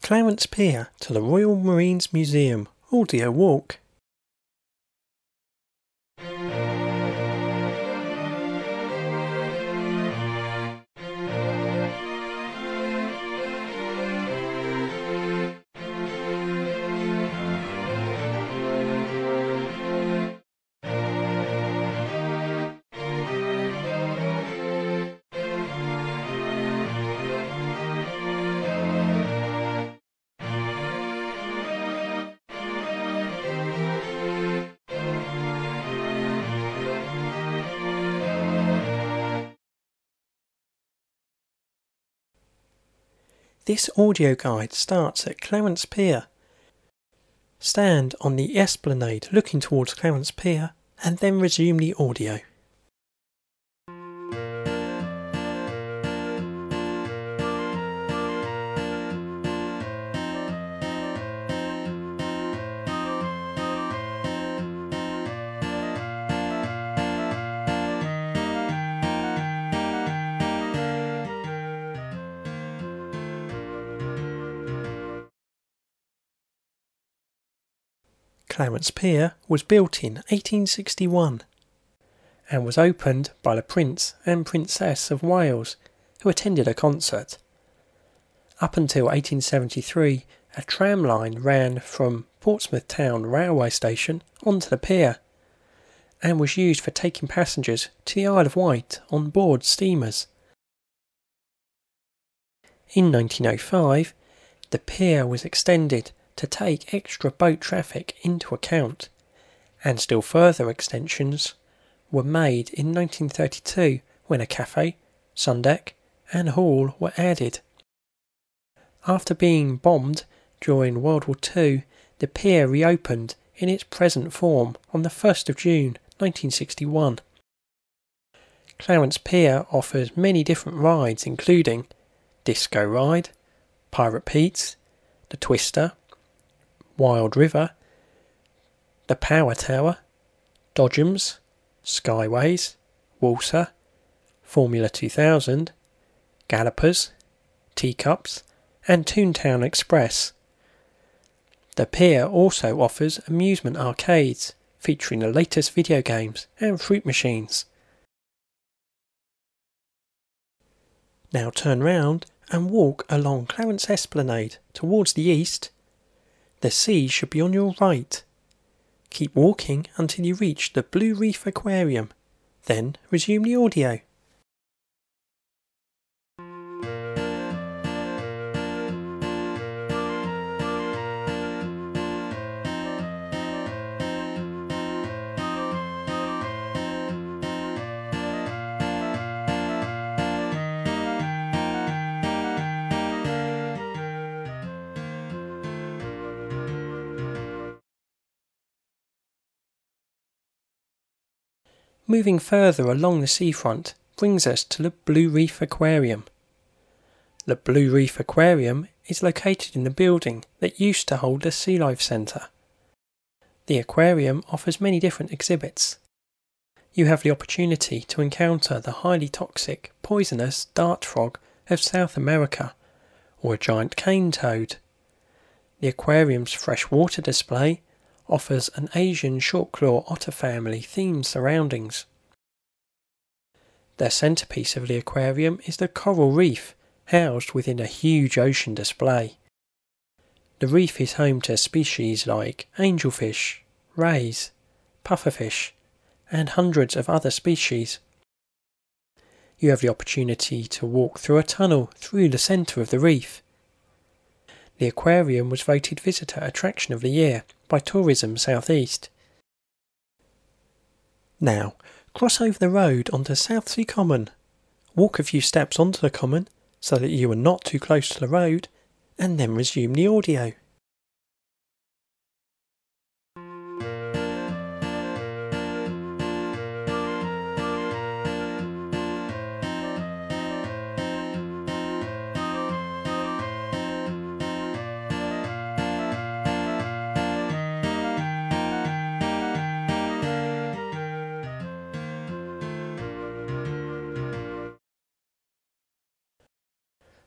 Clarence Pier to the Royal Marines Museum, audio walk. This audio guide starts at Clarence Pier. Stand on the esplanade looking towards Clarence Pier and then resume the audio. Clarence Pier was built in 1861 and was opened by the Prince and Princess of Wales, who attended a concert. Up until 1873, a tram line ran from Portsmouth Town railway station onto the pier and was used for taking passengers to the Isle of Wight on board steamers. In 1905, the pier was extended to take extra boat traffic into account, and still further extensions were made in 1932 when a cafe, sundeck and hall were added. After being bombed during World War II, the pier reopened in its present form on the 1st of June 1961. Clarence Pier offers many different rides including Disco Ride, Pirate Pete's, the Twister, Wild River, the Power Tower, Dodgems, Skyways, Walser, Formula 2000, Gallopers, Teacups and Toontown Express. The pier also offers amusement arcades featuring the latest video games and fruit machines. Now turn round and walk along Clarence Esplanade towards the east. The sea should be on your right. Keep walking until you reach the Blue Reef Aquarium, then resume the audio. Moving further along the seafront brings us to the Blue Reef Aquarium. The Blue Reef Aquarium is located in the building that used to hold the Sea Life Centre. The aquarium offers many different exhibits. You have the opportunity to encounter the highly toxic, poisonous dart frog of South America, or a giant cane toad. The aquarium's freshwater display offers an Asian short-claw otter family themed surroundings. The centrepiece of the aquarium is the coral reef, housed within a huge ocean display. The reef is home to species like angelfish, rays, pufferfish, and hundreds of other species. You have the opportunity to walk through a tunnel through the centre of the reef. The aquarium was voted Visitor Attraction of the Year by Tourism South East. Now, cross over the road onto Southsea Common. Walk a few steps onto the common so that you are not too close to the road, and then resume the audio.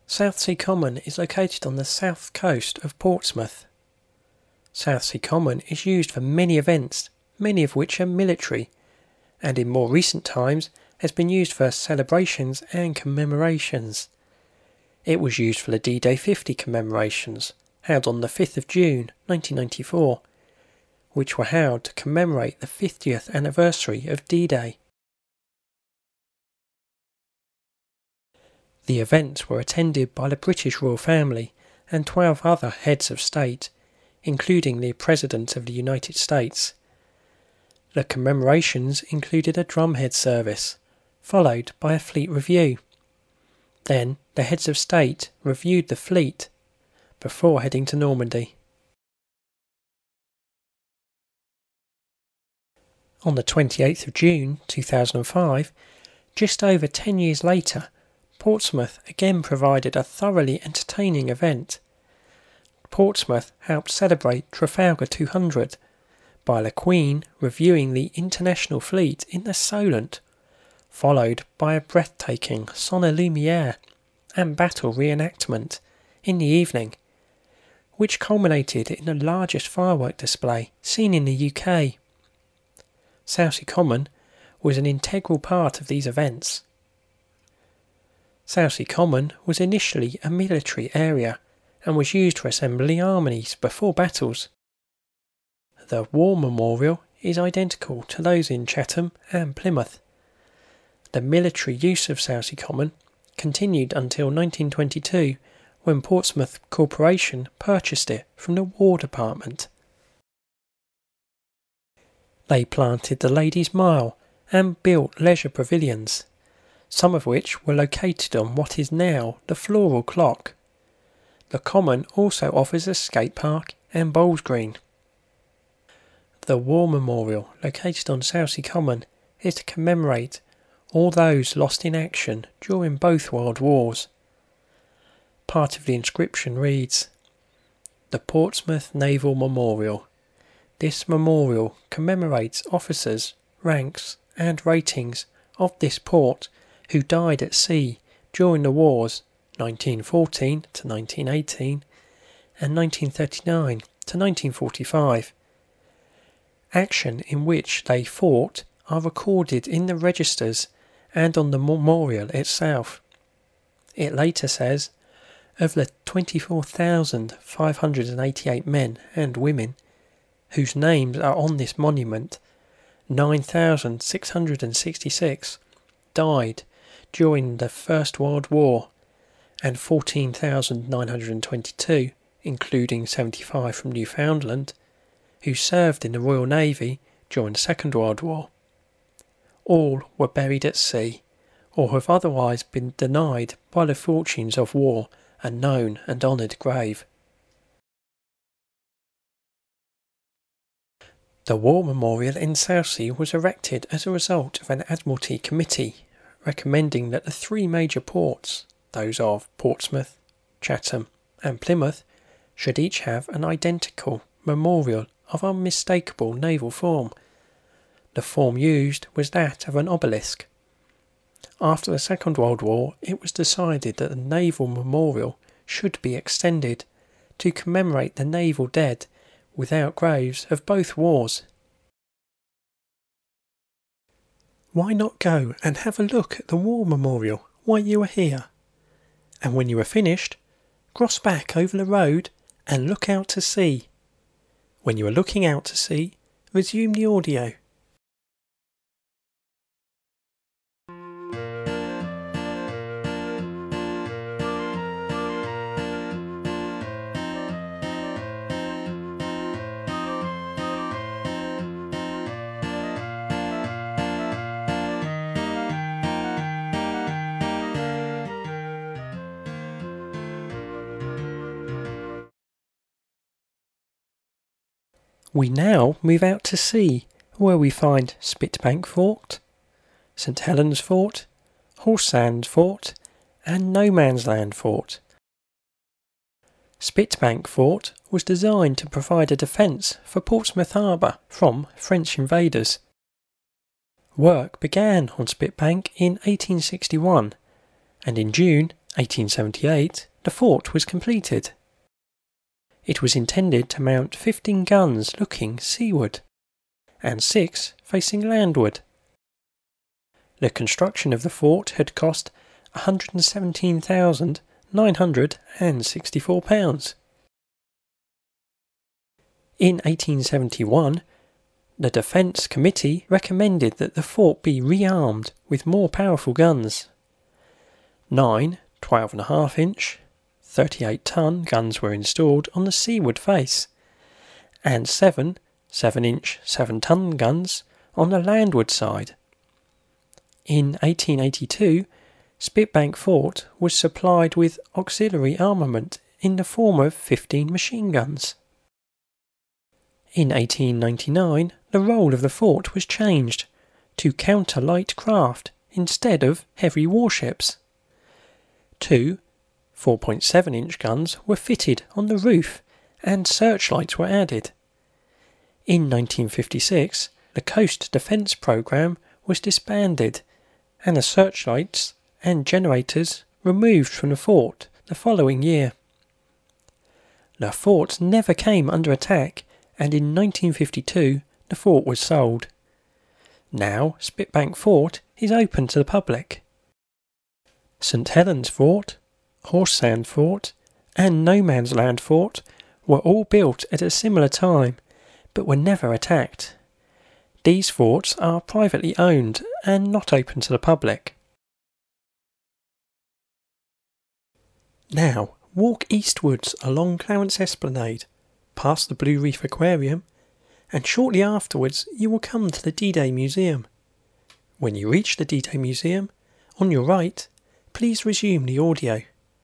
Southsea Common is located on the south coast of Portsmouth. Southsea Common is used for many events, many of which are military, and in more recent times has been used for celebrations and commemorations. It was used for the D-Day 50 commemorations, held on the 5th of June 1994, which were held to commemorate the 50th anniversary of D-Day. The events were attended by the British royal family and 12 other heads of state, including the President of the United States. The commemorations included a drumhead service, followed by a fleet review. Then the heads of state reviewed the fleet before heading to Normandy. On the 28th of June 2005, just over 10 years later, Portsmouth again provided a thoroughly entertaining event. Portsmouth helped celebrate Trafalgar 200 by the Queen reviewing the international fleet in the Solent, followed by a breathtaking Sonne Lumiere and battle reenactment in the evening, which culminated in the largest firework display seen in the UK. Southsea Common was an integral part of these events. Southsea Common was initially a military area and was used for assembling armies before battles. The War Memorial is identical to those in Chatham and Plymouth. The military use of Southsea Common continued until 1922, when Portsmouth Corporation purchased it from the War Department. They planted the Ladies' Mile and built leisure pavilions, some of which were located on what is now the Floral Clock. The Common also offers a skate park and bowls green. The War Memorial, located on Southsea Common, is to commemorate all those lost in action during both World Wars. Part of the inscription reads, "The Portsmouth Naval Memorial. This memorial commemorates officers, ranks and ratings of this port who died at sea during the wars 1914 to 1918 and 1939 to 1945. Action in which they fought are recorded in the registers and on the memorial itself." It later says, of the 24,588 men and women whose names are on this monument, 9,666 died during the First World War, and 14,922, including 75 from Newfoundland, who served in the Royal Navy during the Second World War. All were buried at sea, or have otherwise been denied by the fortunes of war a known and honoured grave. The War Memorial in Southsea was erected as a result of an Admiralty Committee recommending that the three major ports, those of Portsmouth, Chatham and Plymouth, should each have an identical memorial of unmistakable naval form. The form used was that of an obelisk. After the Second World War, it was decided that the naval memorial should be extended to commemorate the naval dead without graves of both wars. Why not go and have a look at the War Memorial while you are here? And when you are finished, cross back over the road and look out to sea. When you are looking out to sea, resume the audio. We now move out to sea, where we find Spitbank Fort, St Helens Fort, Horse Fort and No Man's Land Fort. Spitbank Fort was designed to provide a defence for Portsmouth Harbour from French invaders. Work began on Spitbank in 1861, and in June 1878, the fort was completed. It was intended to mount 15 guns looking seaward, and 6 facing landward. The construction of the fort had cost £117,964. In 1871, the Defence Committee recommended that the fort be rearmed with more powerful guns. 9 12.5-inch, 38-ton guns were installed on the seaward face, and 7 7-inch, 7-ton guns on the landward side. In 1882, Spitbank Fort was supplied with auxiliary armament in the form of 15 machine guns. In 1899, the role of the fort was changed to counter light craft instead of heavy warships. 2 4.7-inch guns were fitted on the roof and searchlights were added. In 1956, the Coast Defence Programme was disbanded and the searchlights and generators removed from the fort the following year. The fort never came under attack, and in 1952 the fort was sold. Now Spitbank Fort is open to the public. St Helens Fort, Horsesand Fort and No Man's Land Fort were all built at a similar time, but were never attacked. These forts are privately owned and not open to the public. Now, walk eastwards along Clarence Esplanade, past the Blue Reef Aquarium, and shortly afterwards you will come to the D-Day Museum. When you reach the D-Day Museum, on your right, please resume the audio.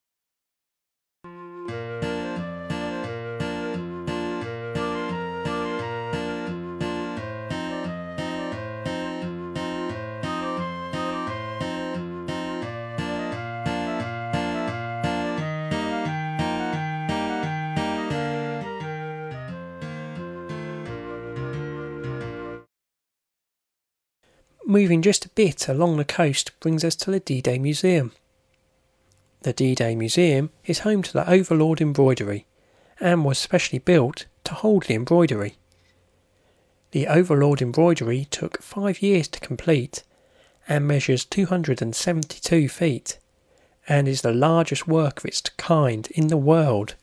Moving just a bit along the coast brings us to the D-Day Museum. The D-Day Museum is home to the Overlord embroidery and was specially built to hold the embroidery. The Overlord embroidery took 5 years to complete and measures 272 feet and is the largest work of its kind in the world.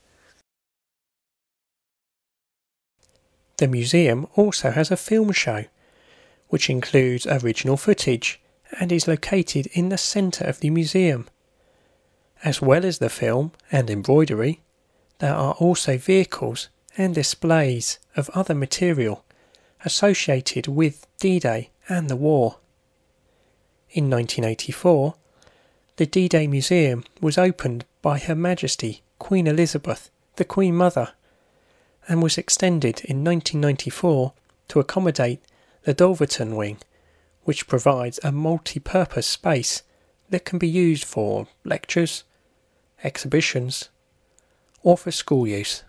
The museum also has a film show, which includes original footage and is located in the centre of the museum. As well as the film and embroidery, there are also vehicles and displays of other material associated with D-Day and the war. In 1984, the D-Day Museum was opened by Her Majesty Queen Elizabeth, the Queen Mother, and was extended in 1994 to accommodate the Dulverton Wing, which provides a multi-purpose space that can be used for lectures, exhibitions, or for school use.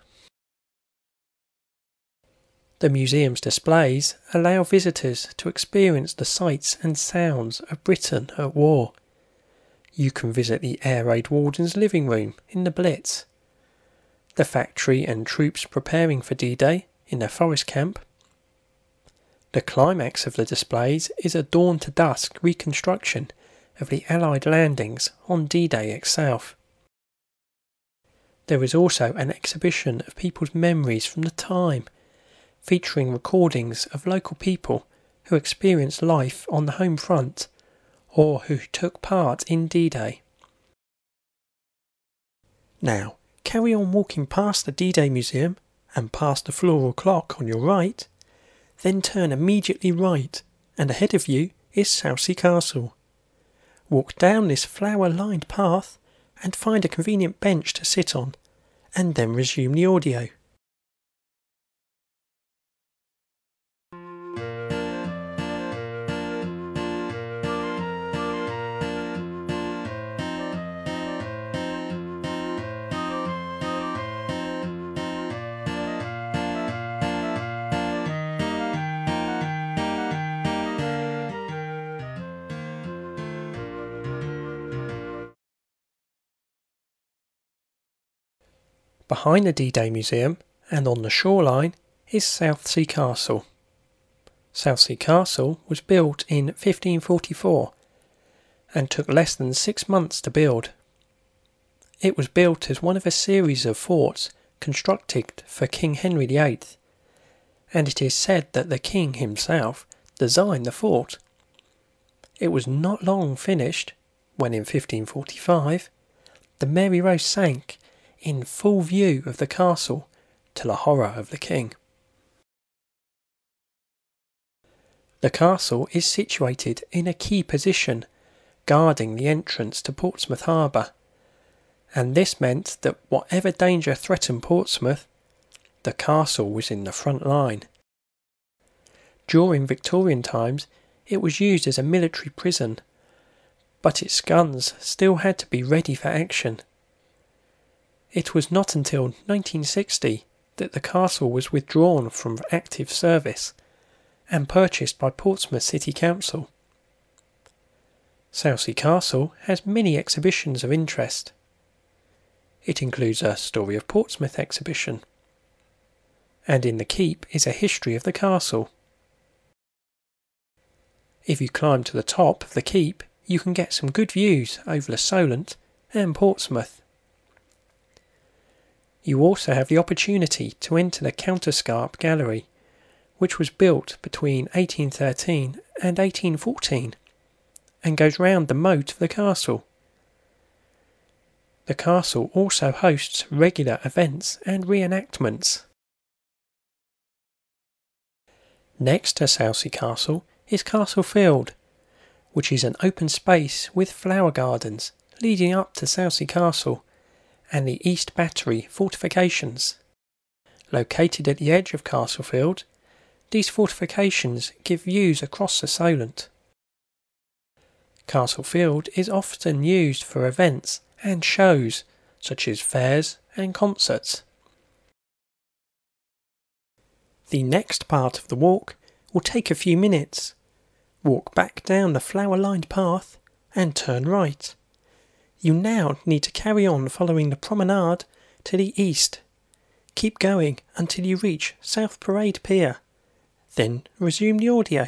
The museum's displays allow visitors to experience the sights and sounds of Britain at war. You can visit the Air Raid Warden's living room in the Blitz, the factory and troops preparing for D-Day in their forest camp. The climax of the displays is a dawn-to-dusk reconstruction of the Allied landings on D-Day itself. There is also an exhibition of people's memories from the time, featuring recordings of local people who experienced life on the home front or who took part in D-Day. Now, carry on walking past the D-Day Museum and past the floral clock on your right, then turn immediately right, and ahead of you is Southsea Castle. Walk down this flower-lined path and find a convenient bench to sit on, and then resume the audio. Behind the D-Day Museum and on the shoreline is Southsea Castle. Southsea Castle was built in 1544 and took less than 6 months to build. It was built as one of a series of forts constructed for King Henry VIII, and it is said that the king himself designed the fort. It was not long finished when in 1545 the Mary Rose sank in full view of the castle, to the horror of the king. The castle is situated in a key position, guarding the entrance to Portsmouth Harbour, and this meant that whatever danger threatened Portsmouth, the castle was in the front line. During Victorian times, it was used as a military prison, but its guns still had to be ready for action. It was not until 1960 that the castle was withdrawn from active service and purchased by Portsmouth City Council. Southsea Castle has many exhibitions of interest. It includes a Story of Portsmouth exhibition, and in the keep is a history of the castle. If you climb to the top of the keep, you can get some good views over the Solent and Portsmouth. You also have the opportunity to enter the Counterscarp Gallery, which was built between 1813 and 1814, and goes round the moat of the castle. The castle also hosts regular events and reenactments. Next to Southsea Castle is Castle Field, which is an open space with flower gardens leading up to Southsea Castle and the East Battery fortifications. Located at the edge of Castlefield, these fortifications give views across the Solent. Castlefield is often used for events and shows such as fairs and concerts. The next part of the walk will take a few minutes. Walk back down the flower-lined path and turn right. You now need to carry on following the promenade to the east. Keep going until you reach South Parade Pier. Then resume the audio.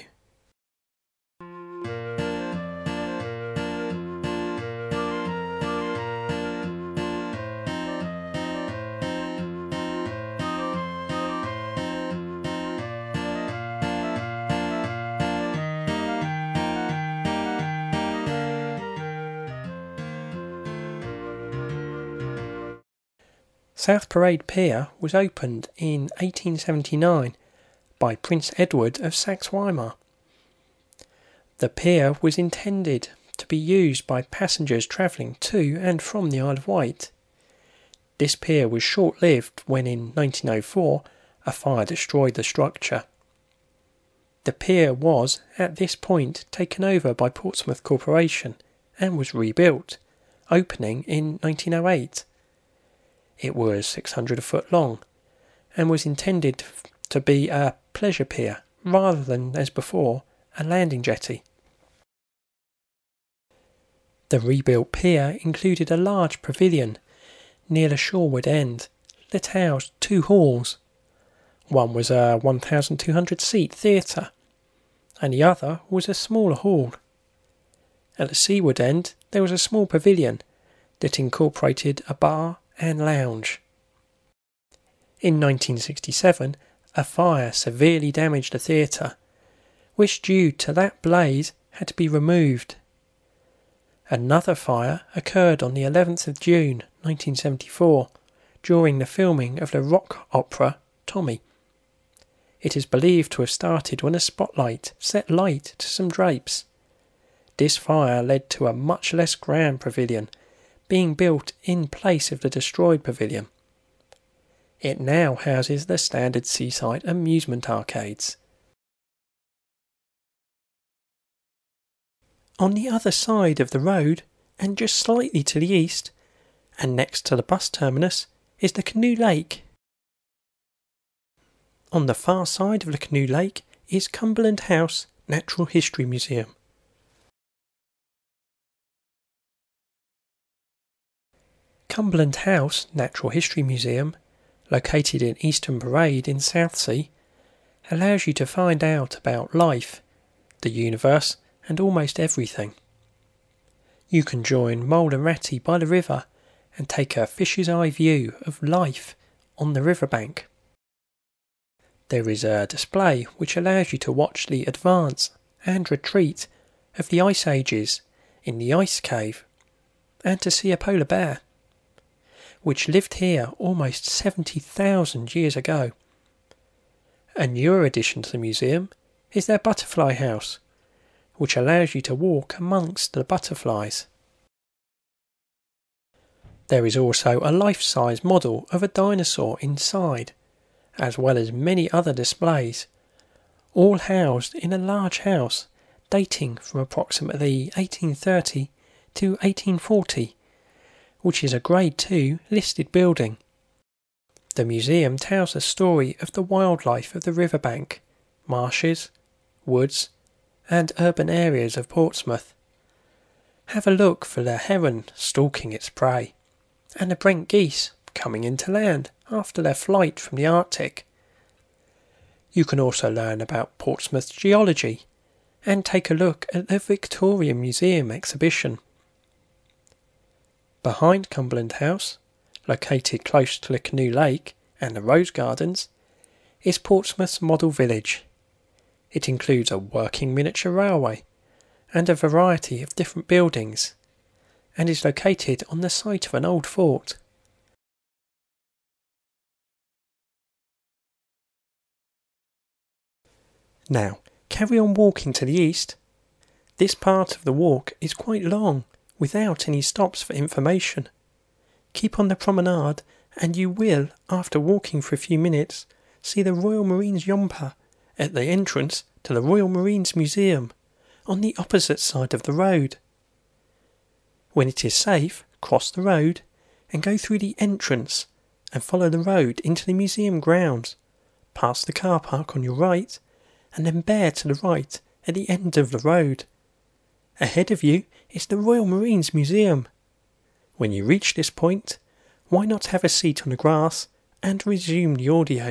South Parade Pier was opened in 1879 by Prince Edward of Saxe-Weimar. The pier was intended to be used by passengers travelling to and from the Isle of Wight. This pier was short-lived when in 1904 a fire destroyed the structure. The pier was at this point taken over by Portsmouth Corporation and was rebuilt, opening in 1908. It was 600 foot long and was intended to be a pleasure pier rather than, as before, a landing jetty. The rebuilt pier included a large pavilion near the shoreward end that housed 2 halls. One was a 1,200-seat theatre, and the other was a smaller hall. At the seaward end there was a small pavilion that incorporated a bar and lounge. In 1967, a fire severely damaged the theatre, which due to that blaze had to be removed. Another fire occurred on the 11th of June 1974 during the filming of the rock opera Tommy. It is believed to have started when a spotlight set light to some drapes. This fire led to a much less grand pavilion being built in place of the destroyed pavilion. It now houses the standard seaside amusement arcades. On the other side of the road, and just slightly to the east, and next to the bus terminus, is the Canoe Lake. On the far side of the Canoe Lake is Cumberland House Natural History Museum. Cumberland House Natural History Museum, located in Eastern Parade in Southsea, allows you to find out about life, the universe and almost everything. You can join Mole and Ratty by the river and take a fish's eye view of life on the riverbank. There is a display which allows you to watch the advance and retreat of the ice ages in the ice cave, and to see a polar bear, which lived here almost 70,000 years ago. A newer addition to the museum is their butterfly house, which allows you to walk amongst the butterflies. There is also a life-size model of a dinosaur inside, as well as many other displays, all housed in a large house dating from approximately 1830 to 1840, which is a Grade II listed building. The museum tells a story of the wildlife of the riverbank, marshes, woods and urban areas of Portsmouth. Have a look for the heron stalking its prey, and the Brent geese coming into land after their flight from the Arctic. You can also learn about Portsmouth's geology and take a look at the Victoria Museum exhibition. Behind Cumberland House, located close to the Canoe Lake and the Rose Gardens, is Portsmouth's model village. It includes a working miniature railway and a variety of different buildings, and is located on the site of an old fort. Now, carry on walking to the east. This part of the walk is quite long, without any stops for information. Keep on the promenade, and you will, after walking for a few minutes, see the Royal Marines Yomper at the entrance to the Royal Marines Museum, on the opposite side of the road. When it is safe, cross the road and go through the entrance and follow the road into the museum grounds, past the car park on your right, and then bear to the right at the end of the road. Ahead of you is the Royal Marines Museum. When you reach this point, why not have a seat on the grass and resume the audio?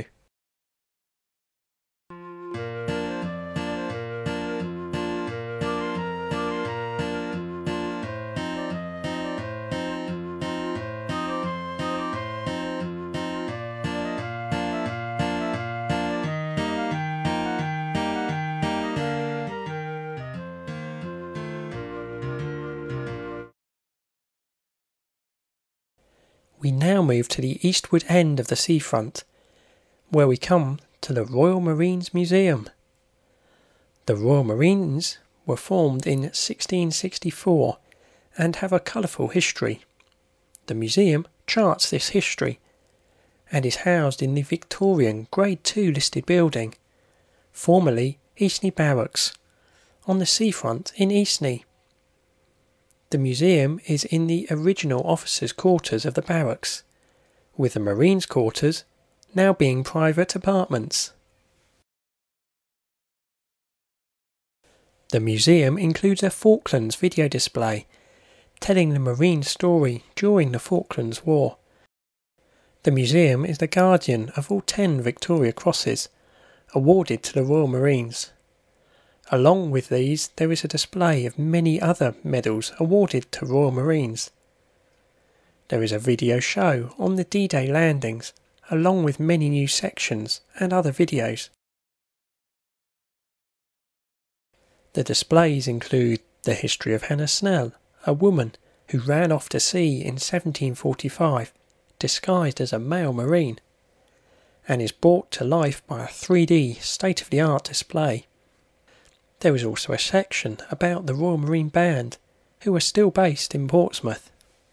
We now move to the eastward end of the seafront, where we come to the Royal Marines Museum. The Royal Marines were formed in 1664 and have a colourful history. The museum charts this history and is housed in the Victorian Grade II listed building, formerly Eastney Barracks, on the seafront in Eastney. The museum is in the original officers' quarters of the barracks, with the Marines' quarters now being private apartments. The museum includes a Falklands video display, telling the Marine story during the Falklands War. The museum is the guardian of all 10 Victoria Crosses, awarded to the Royal Marines. Along with these, there is a display of many other medals awarded to Royal Marines. There is a video show on the D-Day landings, along with many new sections and other videos. The displays include the history of Hannah Snell, a woman who ran off to sea in 1745, disguised as a male Marine, and is brought to life by a 3D state-of-the-art display. There is also a section about the Royal Marine Band, who are still based in Portsmouth.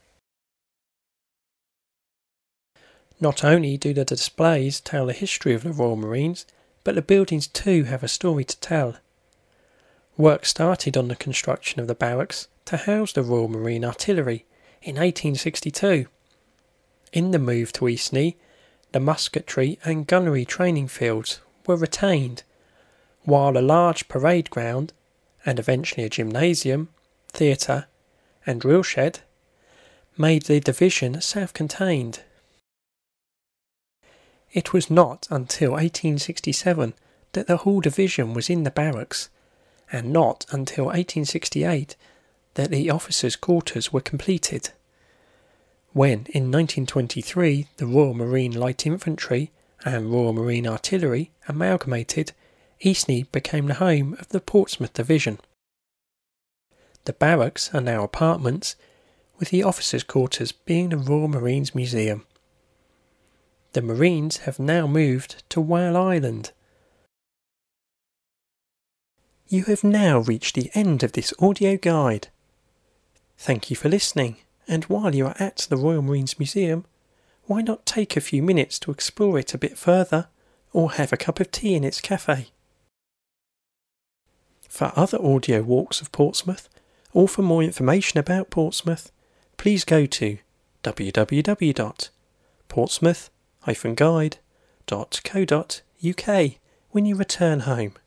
Not only do the displays tell the history of the Royal Marines, but the buildings too have a story to tell. Work started on the construction of the barracks to house the Royal Marine Artillery in 1862. In the move to Eastney, the musketry and gunnery training fields were retained, while a large parade ground, and eventually a gymnasium, theatre and drill shed, made the division self-contained. It was not until 1867 that the Hall Division was in the barracks, and not until 1868 that the officers' quarters were completed. When in 1923 the Royal Marine Light Infantry and Royal Marine Artillery amalgamated, Eastney became the home of the Portsmouth Division. The barracks are now apartments, with the officers' quarters being the Royal Marines Museum. The Marines have now moved to Whale Island. You have now reached the end of this audio guide. Thank you for listening, and while you are at the Royal Marines Museum, why not take a few minutes to explore it a bit further, or have a cup of tea in its cafe? For other audio walks of Portsmouth, or for more information about Portsmouth, please go to www.portsmouth-guide.co.uk when you return home.